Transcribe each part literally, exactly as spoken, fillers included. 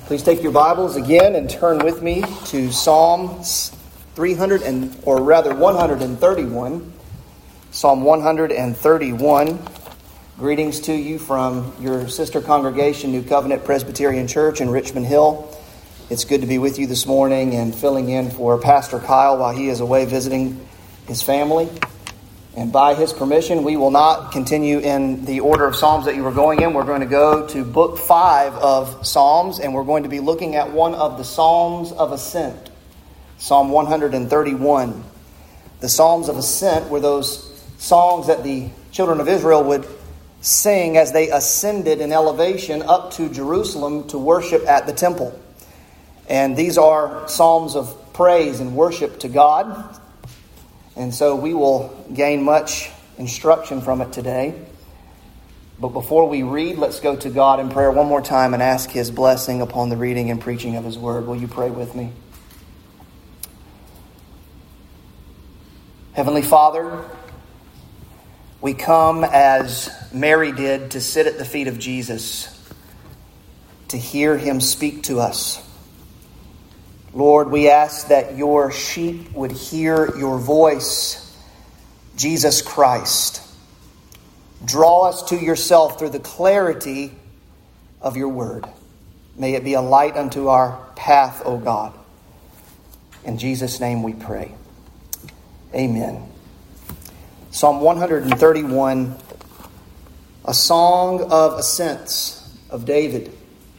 Please take your Bibles again and turn with me to Psalm three hundred and, or rather one hundred thirty-one. Psalm one hundred thirty-one. Greetings to you from your sister congregation, New Covenant Presbyterian Church in Richmond Hill. It's good to be with you this morning and filling in for Pastor Kyle while he is away visiting his family. And by his permission, we will not continue in the order of Psalms that you were going in. We're going to go to book five of Psalms, and we're going to be looking at one of the Psalms of Ascent, Psalm one hundred thirty-one. The Psalms of Ascent were those songs that the children of Israel would sing as they ascended in elevation up to Jerusalem to worship at the temple. And these are psalms of praise and worship to God. And so we will gain much instruction from it today. But before we read, let's go to God in prayer one more time and ask His blessing upon the reading and preaching of His Word. Will you pray with me? Heavenly Father, we come as Mary did to sit at the feet of Jesus, to hear Him speak to us. Lord, we ask that your sheep would hear your voice, Jesus Christ. Draw us to yourself through the clarity of your word. May it be a light unto our path, O God. In Jesus' name we pray. Amen. Psalm one hundred thirty-one, a song of ascents of David.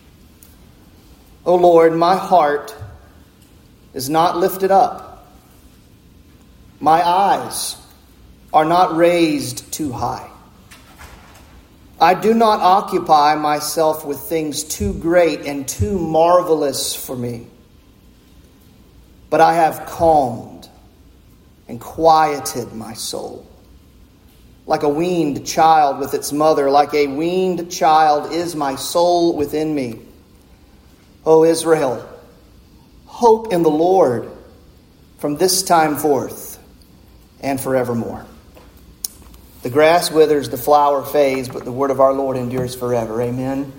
O Lord, my heart is not lifted up. My eyes are not raised too high. I do not occupy myself with things too great and too marvelous for me. But I have calmed and quieted my soul. Like a weaned child with its mother, like a weaned child is my soul within me. O Israel, hope in the Lord from this time forth and forevermore. The grass withers, the flower fades, but the word of our Lord endures forever. Amen.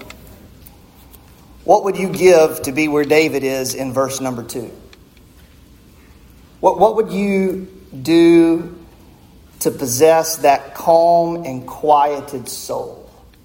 What would you give to be where David is in verse number two? What, what would you do to possess that calm and quieted soul?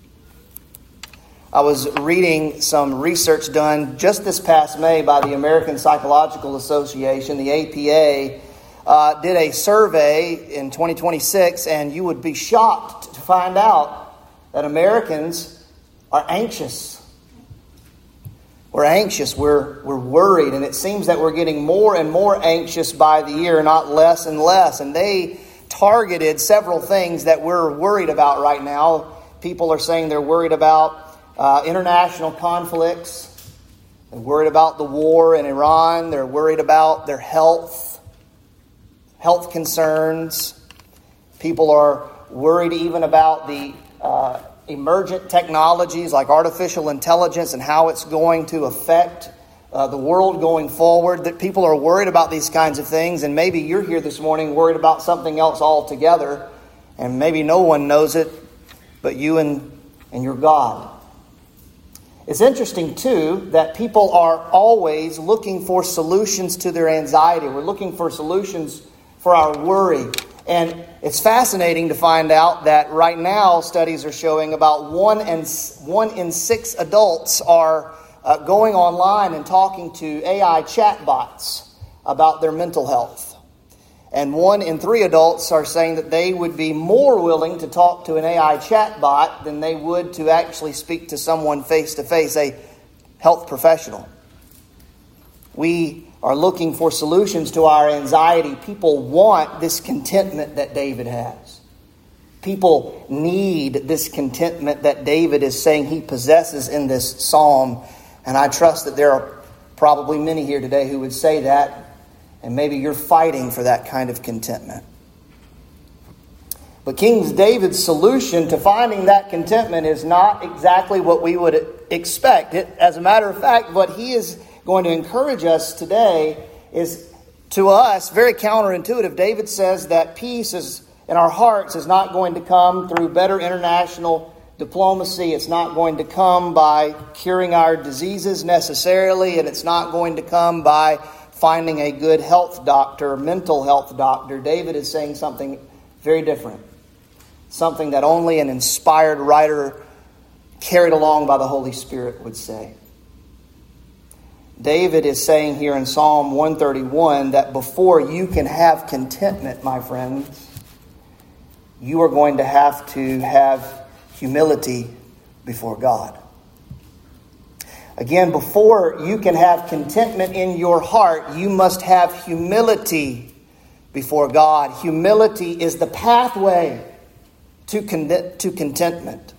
I was reading some research done just this past May by the American Psychological Association, the A P A, uh, did a survey in twenty twenty-six, and you would be shocked to find out that Americans are anxious. We're anxious, we're, we're worried, and it seems that we're getting more and more anxious by the year, not less and less. And they targeted several things that we're worried about right now. People are saying they're worried about Uh, international conflicts. They're worried about the war in Iran. They're worried about their health, health concerns. People are worried even about the uh, emergent technologies like artificial intelligence and how it's going to affect uh, the world going forward. That people are worried about these kinds of things, and maybe you're here this morning worried about something else altogether, and maybe no one knows it but you and, and your God. It's interesting, too, that people are always looking for solutions to their anxiety. We're looking for solutions for our worry. And it's fascinating to find out that right now studies are showing about one in, one in six adults are uh, going online and talking to A I chatbots about their mental health. And one in three adults are saying that they would be more willing to talk to an A I chatbot than they would to actually speak to someone face-to-face, a health professional. We are looking for solutions to our anxiety. People want this contentment that David has. People need this contentment that David is saying he possesses in this psalm. And I trust that there are probably many here today who would say that. And maybe you're fighting for that kind of contentment. But King David's solution to finding that contentment is not exactly what we would expect. It, as a matter of fact, what he is going to encourage us today is, to us, very counterintuitive. David says that peace is in our hearts is not going to come through better international diplomacy. It's not going to come by curing our diseases necessarily, and it's not going to come by finding a good health doctor, mental health doctor. David is saying something very different. Something that only an inspired writer carried along by the Holy Spirit would say. David is saying here in Psalm one thirty-one that before you can have contentment, my friends, you are going to have to have humility before God. Again, before you can have contentment in your heart, you must have humility before God. Humility is the pathway to con- to contentment.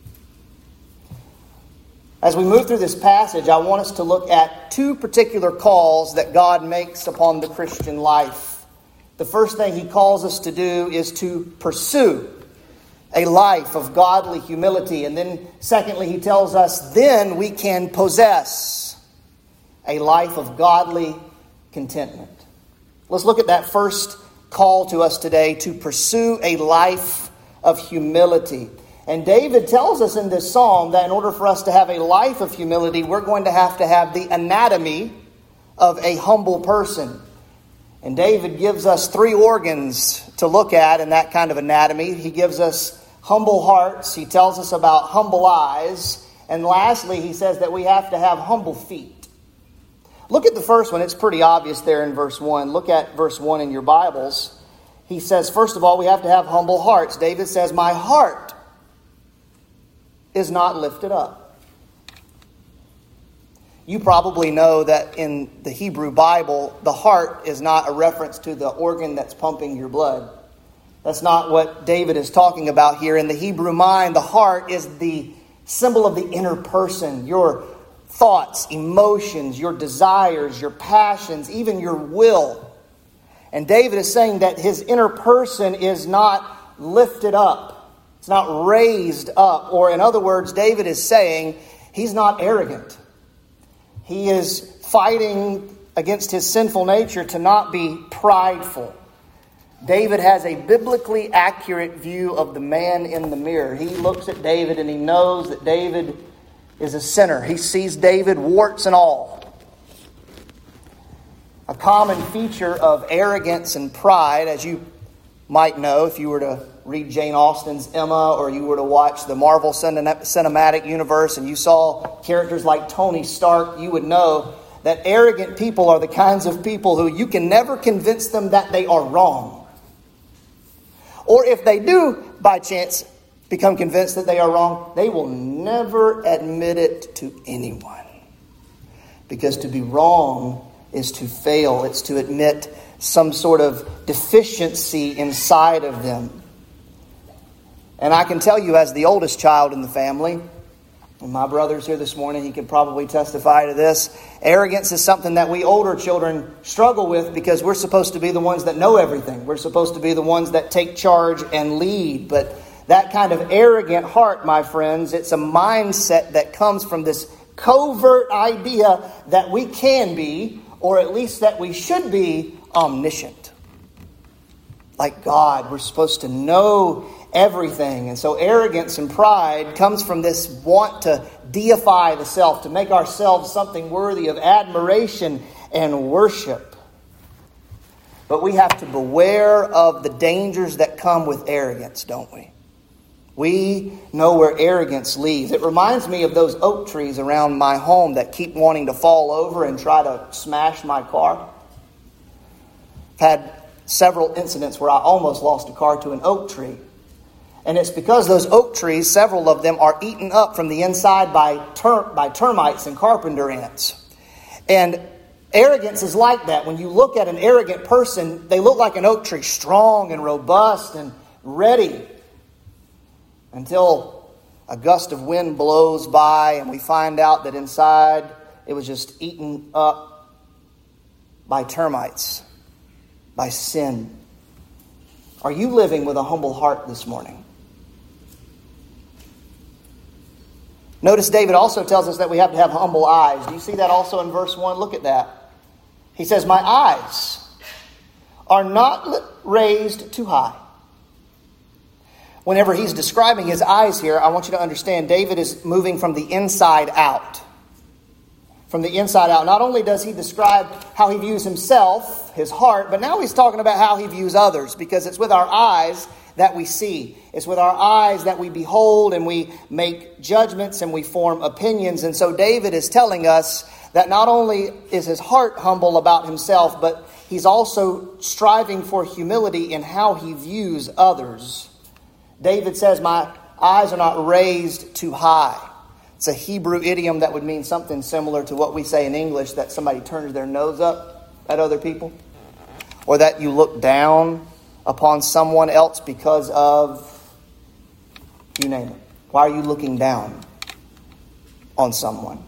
As we move through this passage, I want us to look at two particular calls that God makes upon the Christian life. The first thing He calls us to do is to pursue a life of godly humility. And then secondly, He tells us then we can possess a life of godly contentment. Let's look at that first call to us today, to pursue a life of humility. And David tells us in this psalm that in order for us to have a life of humility, we're going to have to have the anatomy of a humble person. And David gives us three organs to look at in that kind of anatomy. He gives us humble hearts. He tells us about humble eyes. And lastly, he says that we have to have humble feet. Look at the first one. It's pretty obvious there in verse one. Look at verse one in your Bibles. He says, first of all, we have to have humble hearts. David says, my heart is not lifted up. You probably know that in the Hebrew Bible, the heart is not a reference to the organ that's pumping your blood. That's not what David is talking about here. In the Hebrew mind, the heart is the symbol of the inner person. Your thoughts, emotions, your desires, your passions, even your will. And David is saying that his inner person is not lifted up. It's not raised up. Or in other words, David is saying he's not arrogant. He is fighting against his sinful nature to not be prideful. David has a biblically accurate view of the man in the mirror. He looks at David and he knows that David is a sinner. He sees David warts and all. A common feature of arrogance and pride, as you might know if you were to read Jane Austen's Emma, or you were to watch the Marvel Cinematic Universe and you saw characters like Tony Stark, you would know that arrogant people are the kinds of people who you can never convince them that they are wrong. Or if they do, by chance, become convinced that they are wrong, they will never admit it to anyone. Because to be wrong is to fail. It's to admit some sort of deficiency inside of them. And I can tell you, as the oldest child in the family, and my brother's here this morning, he could probably testify to this, arrogance is something that we older children struggle with because we're supposed to be the ones that know everything. We're supposed to be the ones that take charge and lead. But that kind of arrogant heart, my friends, it's a mindset that comes from this covert idea that we can be, or at least that we should be, omniscient. Like God, we're supposed to know everything. And so arrogance and pride comes from this want to deify the self, to make ourselves something worthy of admiration and worship. But we have to beware of the dangers that come with arrogance, don't we? We know where arrogance leads. It reminds me of those oak trees around my home that keep wanting to fall over and try to smash my car. I've had several incidents where I almost lost a car to an oak tree. And it's because those oak trees, several of them, are eaten up from the inside by ter- by termites and carpenter ants. And arrogance is like that. When you look at an arrogant person, they look like an oak tree, strong and robust and ready. Until a gust of wind blows by and we find out that inside it was just eaten up by termites, by sin. Are you living with a humble heart this morning? Notice David also tells us that we have to have humble eyes. Do you see that also in verse one? Look at that. He says, my eyes are not raised too high. whenever he's describing his eyes here, I want you to understand David is moving from the inside out. From the inside out. Not only does he describe how he views himself, his heart, but now he's talking about how he views others, because it's with our eyes that we see. It's with our eyes that we behold and we make judgments and we form opinions. And so David is telling us that not only is his heart humble about himself, but he's also striving for humility in how he views others. David says, my eyes are not raised too high. It's a Hebrew idiom that would mean something similar to what we say in English, that somebody turns their nose up at other people, or that you look down upon someone else because of, you name it. Why are you looking down on someone?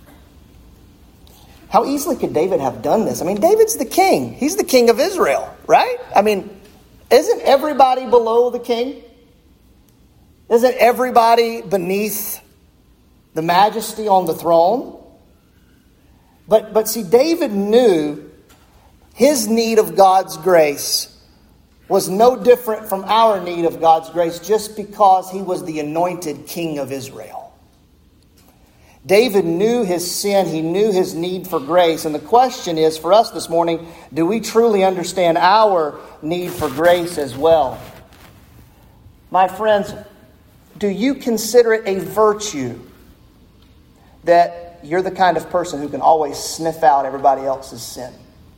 How easily could David have done this? I mean, David's the king. He's the king of Israel, right? I mean, isn't everybody below the king? Isn't everybody beneath the majesty on the throne? But, but see, David knew his need of God's grace was no different from our need of God's grace just because he was the anointed king of Israel. David knew his sin. He knew his need for grace. And the question is for us this morning, do we truly understand our need for grace as well? My friends, do you consider it a virtue that you're the kind of person who can always sniff out everybody else's sin?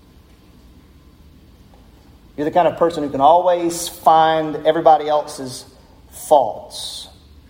You're the kind of person who can always find everybody else's faults.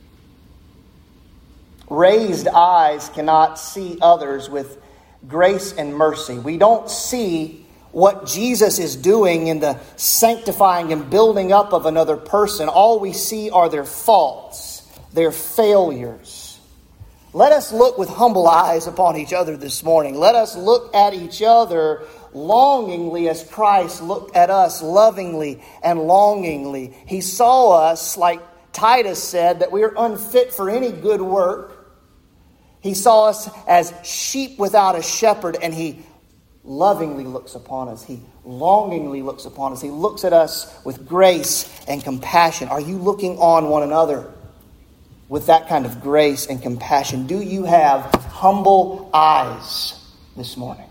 Raised eyes cannot see others with grace and mercy. We don't see what Jesus is doing in the sanctifying and building up of another person. All we see are their faults, their failures. Let us look with humble eyes upon each other this morning. Let us look at each other longingly as Christ looked at us lovingly and longingly. He saw us, like Titus said, that we are unfit for any good work. He saw us as sheep without a shepherd, and he lovingly looks upon us. He longingly looks upon us. He looks at us with grace and compassion. Are you looking on one another with that kind of grace and compassion? Do you have humble eyes this morning?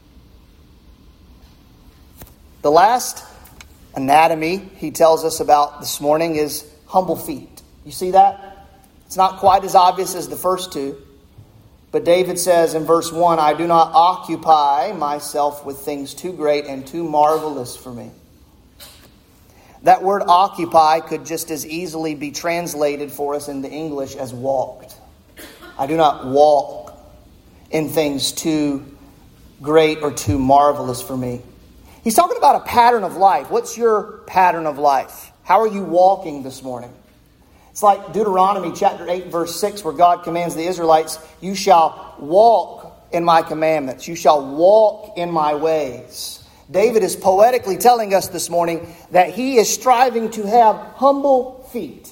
The last anatomy he tells us about this morning is humble feet. You see that? It's not quite as obvious as the first two. But David says in verse one, I do not occupy myself with things too great and too marvelous for me. That word occupy could just as easily be translated for us into English as walked. I do not walk in things too great or too marvelous for me. He's talking about a pattern of life. What's your pattern of life? How are you walking this morning? It's like Deuteronomy chapter eight, verse six, where God commands the Israelites, you shall walk in my commandments. You shall walk in my ways. David is poetically telling us this morning that he is striving to have humble feet.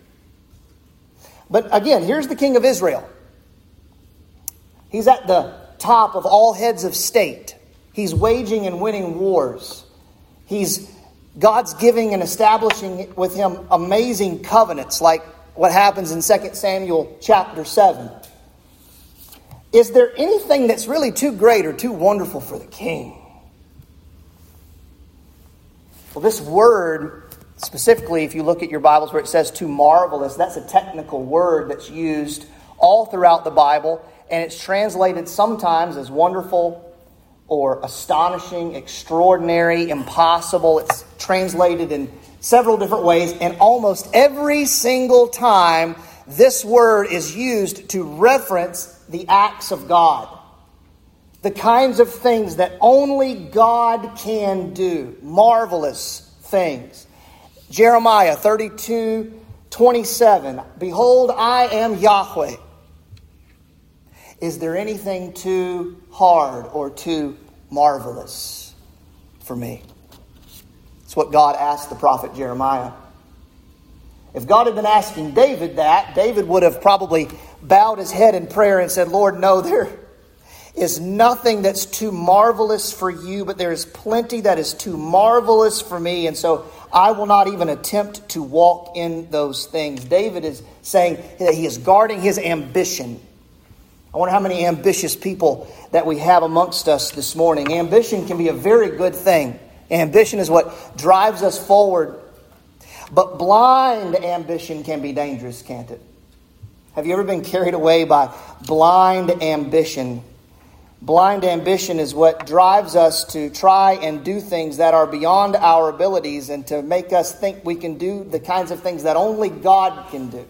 But again, here's the king of Israel. He's at the top of all heads of state. He's waging and winning wars. He's God's giving and establishing with him amazing covenants, like what happens in Second Samuel chapter seven. Is there anything that's really too great or too wonderful for the king? Well, this word, specifically if you look at your Bibles where it says too marvelous, that's a technical word that's used all throughout the Bible, and it's translated sometimes as wonderful or astonishing, extraordinary, impossible. It's translated in several different ways, and almost every single time this word is used to reference the acts of God. The kinds of things that only God can do. Marvelous things. Jeremiah thirty-two twenty-seven. Behold, I am Yahweh. Is there anything too hard or too marvelous for me? It's what God asked the prophet Jeremiah. If God had been asking David that, David would have probably bowed his head in prayer and said, Lord, no, there is nothing that's too marvelous for you, but there is plenty that is too marvelous for me. And so I will not even attempt to walk in those things. David is saying that he is guarding his ambition. I wonder how many ambitious people that we have amongst us this morning. Ambition can be a very good thing. Ambition is what drives us forward. But blind ambition can be dangerous, can't it? Have you ever been carried away by blind ambition? Blind ambition is what drives us to try and do things that are beyond our abilities and to make us think we can do the kinds of things that only God can do.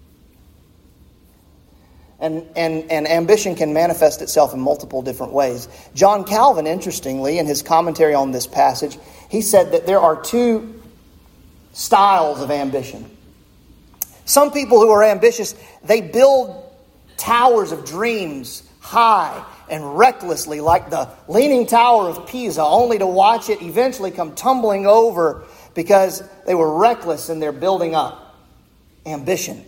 And, and, and ambition can manifest itself in multiple different ways. John Calvin, interestingly, in his commentary on this passage, he said that there are two styles of ambition. Some people who are ambitious, they build towers of dreams high and recklessly, like the Leaning Tower of Pisa, only to watch it eventually come tumbling over because they were reckless in their building up. Ambition.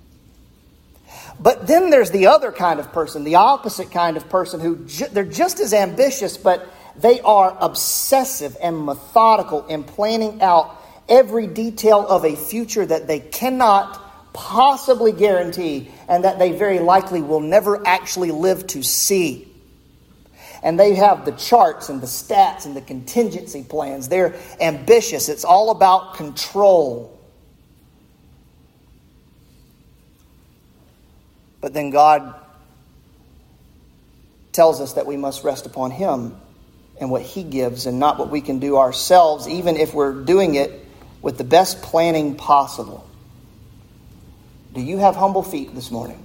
But then there's the other kind of person, the opposite kind of person, who ju- they're just as ambitious, but they are obsessive and methodical in planning out every detail of a future that they cannot possibly guarantee and that they very likely will never actually live to see. And they have the charts and the stats and the contingency plans. They're ambitious. It's all about control. But then God tells us that we must rest upon Him and what He gives and not what we can do ourselves, even if we're doing it with the best planning possible. Do you have humble feet this morning?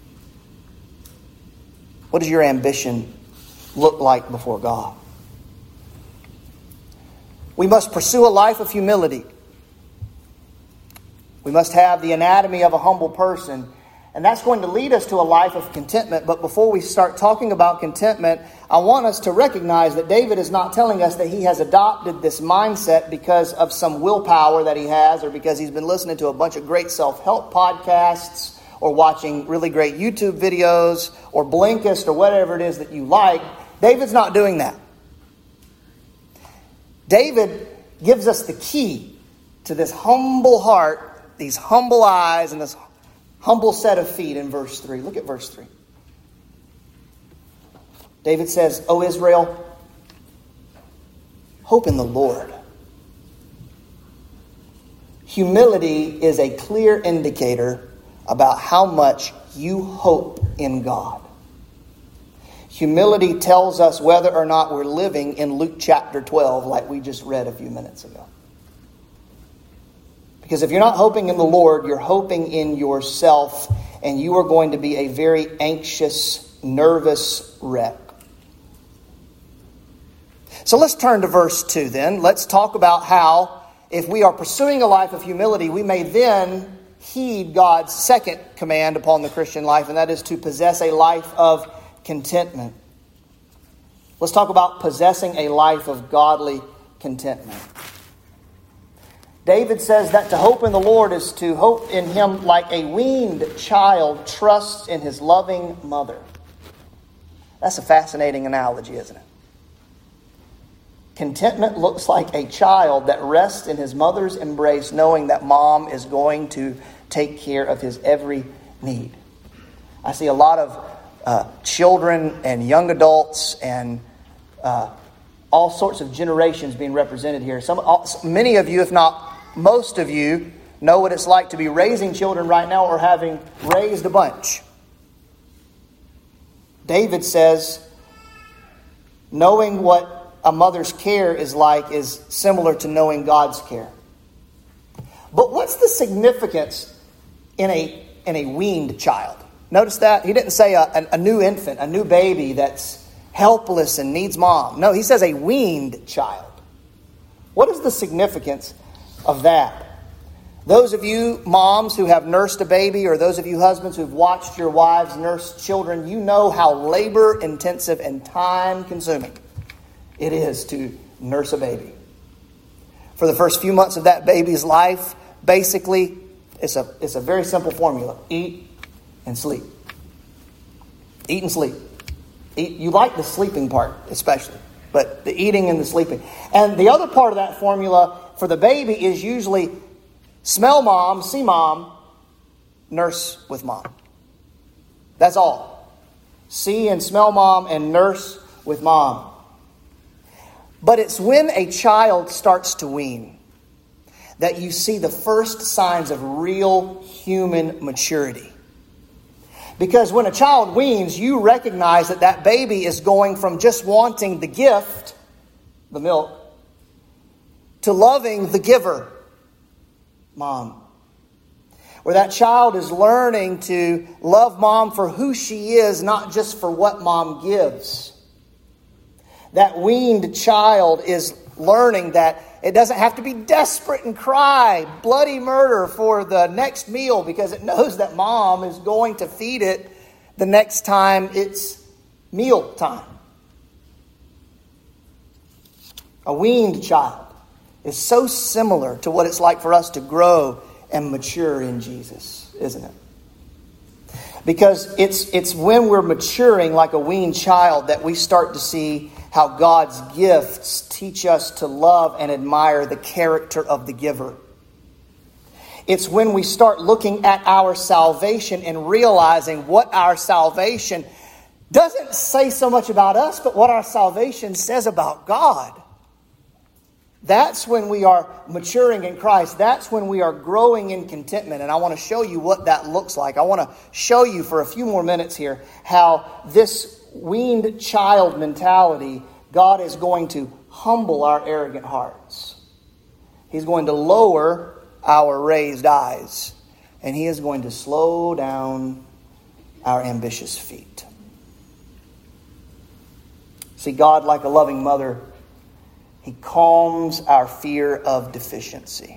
What does your ambition look like before God? We must pursue a life of humility. We must have the anatomy of a humble person. And that's going to lead us to a life of contentment. But before we start talking about contentment, I want us to recognize that David is not telling us that he has adopted this mindset because of some willpower that he has, or because he's been listening to a bunch of great self-help podcasts, or watching really great YouTube videos, or Blinkist, or whatever it is that you like. David's not doing that. David gives us the key to this humble heart, these humble eyes, and this humble set of feet in verse three. Look at verse three. David says, O Israel, hope in the Lord. Humility is a clear indicator about how much you hope in God. Humility tells us whether or not we're living in Luke chapter twelve, like we just read a few minutes ago. Because if you're not hoping in the Lord, you're hoping in yourself, and you are going to be a very anxious, nervous wreck. So let's turn to verse two then. Let's talk about how, if we are pursuing a life of humility, we may then heed God's second command upon the Christian life, and that is to possess a life of contentment. Let's talk about possessing a life of godly contentment. David says that to hope in the Lord is to hope in Him like a weaned child trusts in his loving mother. That's a fascinating analogy, isn't it? Contentment looks like a child that rests in his mother's embrace, knowing that mom is going to take care of his every need. I see a lot of uh, children and young adults and uh, all sorts of generations being represented here. Some, many of you, if not most of you, know what it's like to be raising children right now or having raised a bunch. David says, knowing what a mother's care is like is similar to knowing God's care. But what's the significance in a in a weaned child? Notice that? He didn't say a, a, a new infant, a new baby that's helpless and needs mom. No, he says a weaned child. What is the significance of that? Those of you moms who have nursed a baby, or those of you husbands who've watched your wives nurse children, you know how labor intensive and time consuming it is to nurse a baby. For the first few months of that baby's life, basically, it's a it's a very simple formula. Eat and sleep. Eat and sleep. Eat, you like the sleeping part especially, but the eating and the sleeping. And the other part of that formula for the baby is usually smell mom, see mom, nurse with mom. That's all. See and smell mom and nurse with mom. But it's when a child starts to wean that you see the first signs of real human maturity. Because when a child weans, you recognize that that baby is going from just wanting the gift, the milk, to loving the giver, mom. Where that child is learning to love mom for who she is, not just for what mom gives. That weaned child is learning that it doesn't have to be desperate and cry bloody murder for the next meal because it knows that mom is going to feed it the next time it's meal time. A weaned child is so similar to what it's like for us to grow and mature in Jesus, isn't it? Because it's it's when we're maturing like a weaned child that we start to see how God's gifts teach us to love and admire the character of the giver. It's when we start looking at our salvation and realizing what our salvation doesn't say so much about us, but what our salvation says about God. That's when we are maturing in Christ. That's when we are growing in contentment. And I want to show you what that looks like. I want to show you for a few more minutes here how this weaned child mentality, God is going to humble our arrogant hearts. He's going to lower our raised eyes. And He is going to slow down our ambitious feet. See, God, like a loving mother, He calms our fear of deficiency.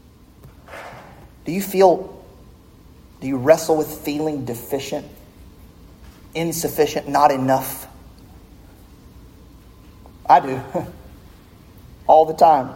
Do you feel, do you wrestle with feeling deficient, insufficient, not enough? I do. All the time.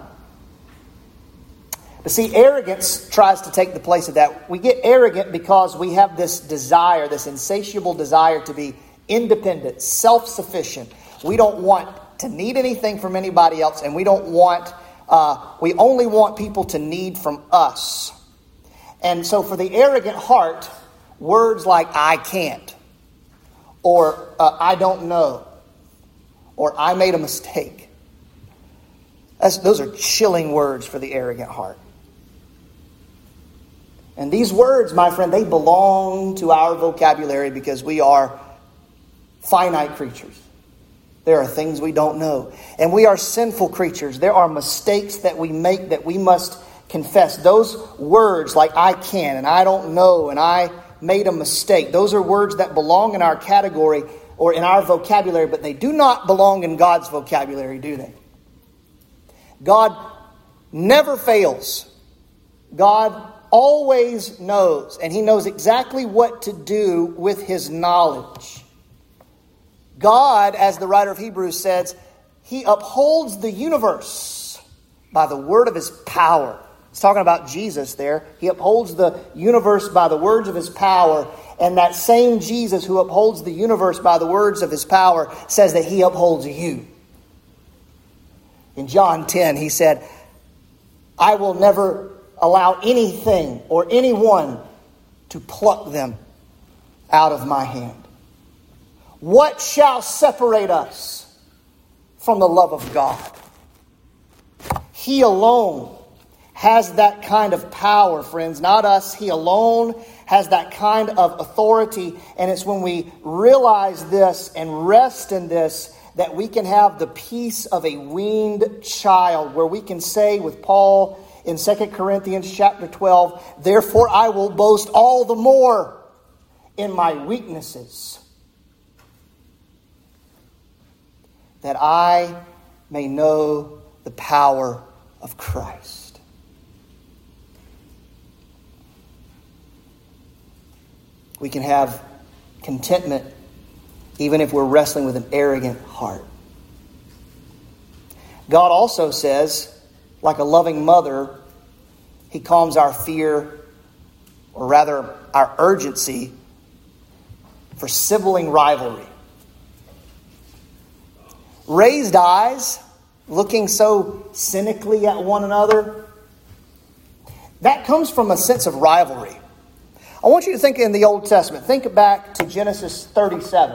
But see, arrogance tries to take the place of that. We get arrogant because we have this desire, this insatiable desire to be independent, self-sufficient. We don't want to need anything from anybody else, and we don't want, uh, we only want people to need from us. And so for the arrogant heart, words like I can't, or uh, I don't know, or I made a mistake. That's, those are chilling words for the arrogant heart. And these words, my friend, they belong to our vocabulary because we are finite creatures. There are things we don't know. And we are sinful creatures. There are mistakes that we make that we must confess. Those words like I can and I don't know and I made a mistake. Those are words that belong in our category or in our vocabulary, but they do not belong in God's vocabulary, do they? God never fails. God always knows, and He knows exactly what to do with His knowledge. God, as the writer of Hebrews says, He upholds the universe by the word of His power. It's talking about Jesus there. He upholds the universe by the words of His power. And that same Jesus who upholds the universe by the words of His power says that He upholds you. In John ten, He said, I will never allow anything or anyone to pluck them out of my hand. What shall separate us from the love of God? He alone has that kind of power, friends. Not us. He alone has that kind of authority. And it's when we realize this and rest in this that we can have the peace of a weaned child, where we can say with Paul in Second Corinthians chapter twelve, therefore I will boast all the more in my weaknesses, that I may know the power of Christ. We can have contentment even if we're wrestling with an arrogant heart. God also says, like a loving mother, He calms our fear, or rather our urgency, for sibling rivalry. raised eyes, looking so cynically at one another, that comes from a sense of rivalry. I want you to think in the Old Testament. Think back to Genesis thirty-seven.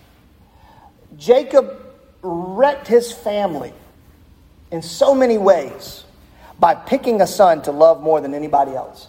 Jacob wrecked his family in so many ways by picking a son to love more than anybody else.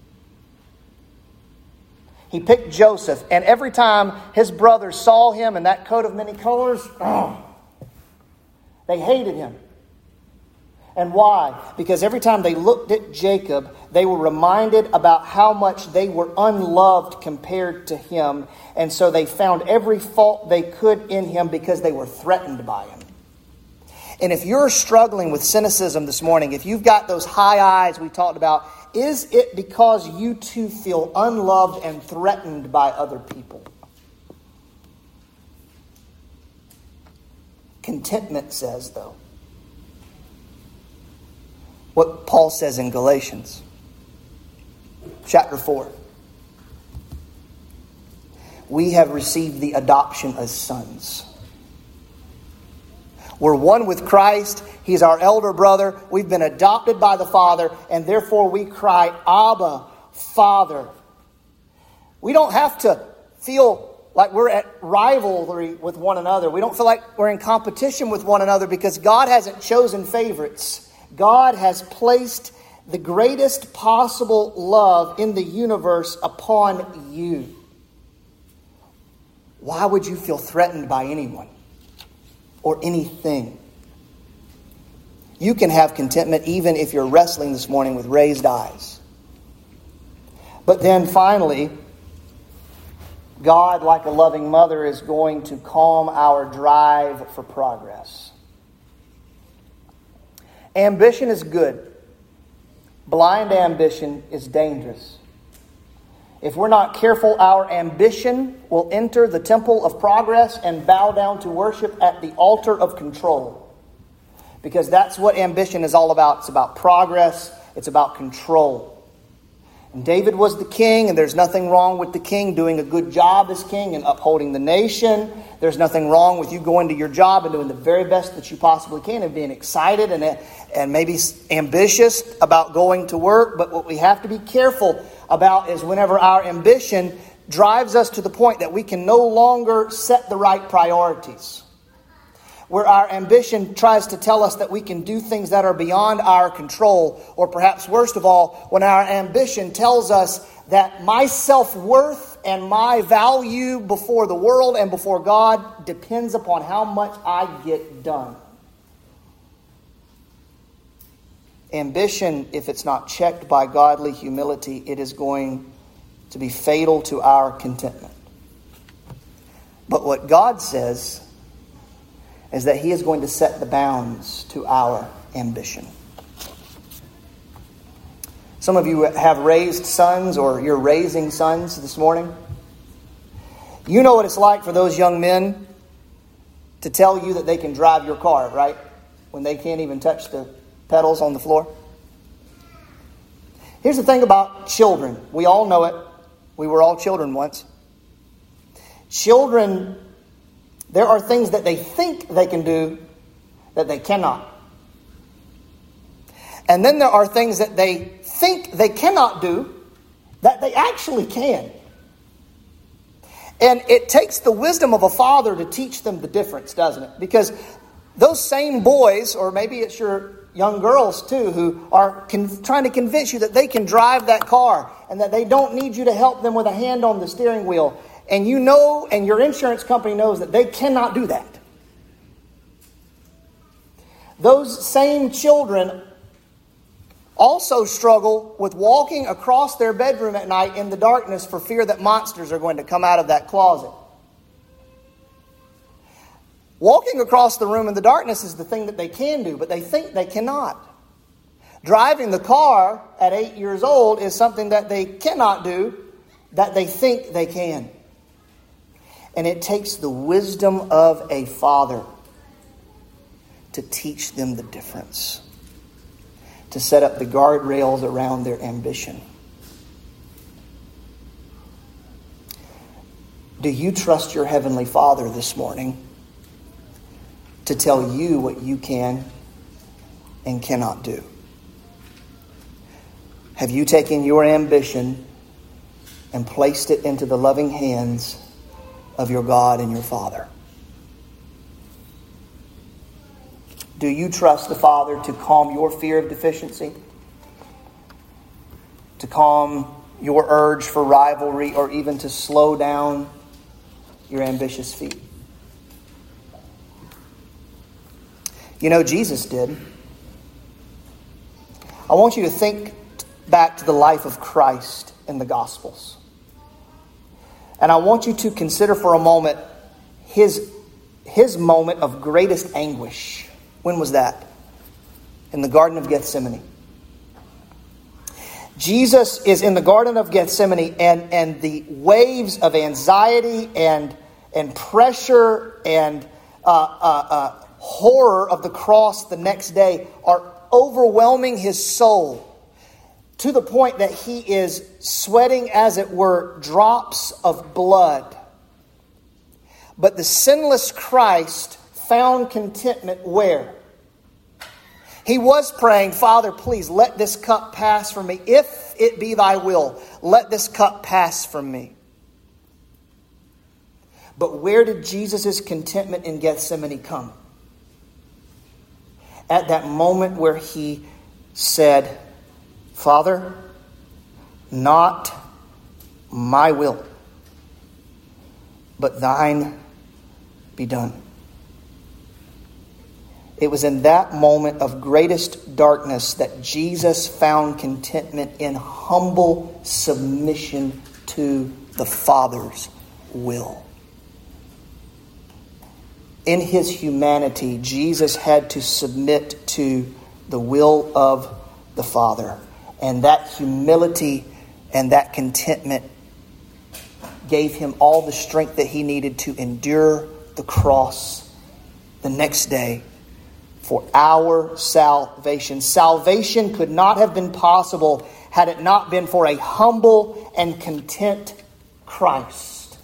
He picked Joseph, and every time his brothers saw him in that coat of many colors, oh, they hated him. And why? Because every time they looked at Jacob, they were reminded about how much they were unloved compared to him. And so they found every fault they could in him because they were threatened by him. And if you're struggling with cynicism this morning, if you've got those high eyes we talked about, is it because you too feel unloved and threatened by other people? Contentment says, though, what Paul says in Galatians chapter four. We have received the adoption as sons. We're one with Christ. He's our elder brother. We've been adopted by the Father, and therefore we cry, Abba, Father. We don't have to feel like we're at rivalry with one another. We don't feel like we're in competition with one another because God hasn't chosen favorites. God has placed the greatest possible love in the universe upon you. Why would you feel threatened by anyone or anything? You can have contentment even if you're wrestling this morning with raised eyes. But then finally, God, like a loving mother, is going to calm our drive for progress. Ambition is good. Blind ambition is dangerous. If we're not careful, our ambition will enter the temple of progress and bow down to worship at the altar of control. Because that's what ambition is all about. It's about progress. It's about control. And David was the king, and there's nothing wrong with the king doing a good job as king and upholding the nation. There's nothing wrong with you going to your job and doing the very best that you possibly can and being excited and, and maybe ambitious about going to work. But what we have to be careful about is whenever our ambition drives us to the point that we can no longer set the right priorities. Where our ambition tries to tell us that we can do things that are beyond our control. Or perhaps worst of all, when our ambition tells us that my self-worth and my value before the world and before God depends upon how much I get done. Ambition, if it's not checked by godly humility, it is going to be fatal to our contentment. But what God says is that He is going to set the bounds to our ambition. Some of you have raised sons, or you're raising sons this morning. You know what it's like for those young men to tell you that they can drive your car, right? When they can't even touch the pedals on the floor. Here's the thing about children. We all know it. We were all children once. Children, there are things that they think they can do that they cannot. And then there are things that they think they cannot do that they actually can. And it takes the wisdom of a father to teach them the difference, doesn't it? Because those same boys, or maybe it's your young girls too, who are con- trying to convince you that they can drive that car and that they don't need you to help them with a hand on the steering wheel. And you know, and your insurance company knows that they cannot do that. Those same children also struggle with walking across their bedroom at night in the darkness for fear that monsters are going to come out of that closet. Walking across the room in the darkness is the thing that they can do, but they think they cannot. Driving the car at eight years old is something that they cannot do, that they think they can. And it takes the wisdom of a father to teach them the difference, to set up the guardrails around their ambition. Do you trust your Heavenly Father this morning to tell you what you can and cannot do? Have you taken your ambition and placed it into the loving hands of your God and your Father? Do you trust the Father to calm your fear of deficiency? To calm your urge for rivalry, or even to slow down your ambitious feet? You know, Jesus did. I want you to think back to the life of Christ in the Gospels. And I want you to consider for a moment his, his moment of greatest anguish. When was that? In the Garden of Gethsemane. Jesus is in the Garden of Gethsemane, and, and the waves of anxiety and, and pressure and uh, uh, uh, horror of the cross the next day are overwhelming his soul, to the point that he is sweating, as it were, drops of blood. But the sinless Christ found contentment where? He was praying, Father, please let this cup pass from me. If it be thy will, let this cup pass from me. But where did Jesus' contentment in Gethsemane come? At that moment where he said, Father, not my will, but thine be done. It was in that moment of greatest darkness that Jesus found contentment in humble submission to the Father's will. In his humanity, Jesus had to submit to the will of the Father. And that humility and that contentment gave him all the strength that he needed to endure the cross the next day for our salvation. Salvation could not have been possible had it not been for a humble and content Christ.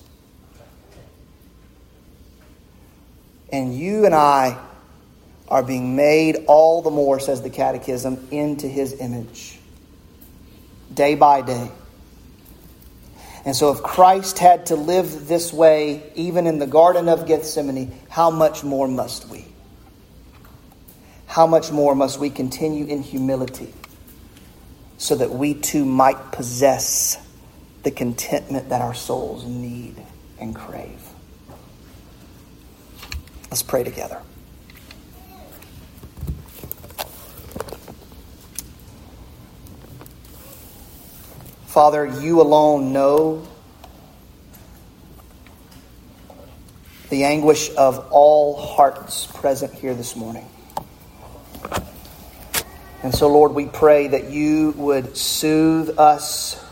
And you and I are being made all the more, says the Catechism, into his image, day by day. And so if Christ had to live this way, even in the Garden of Gethsemane, how much more must we? How much more must we continue in humility so that we too might possess the contentment that our souls need and crave? Let's pray together. Father, you alone know the anguish of all hearts present here this morning. And so, Lord, we pray that you would soothe us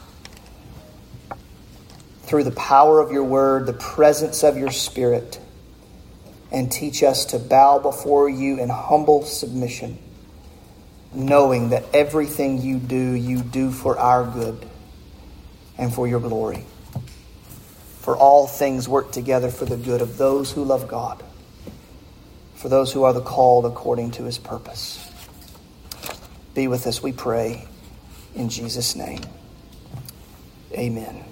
through the power of your word, the presence of your Spirit, and teach us to bow before you in humble submission, knowing that everything you do, you do for our good and for your glory. For all things work together for the good of those who love God, for those who are the called according to his purpose. Be with us, we pray, in Jesus' name. Amen.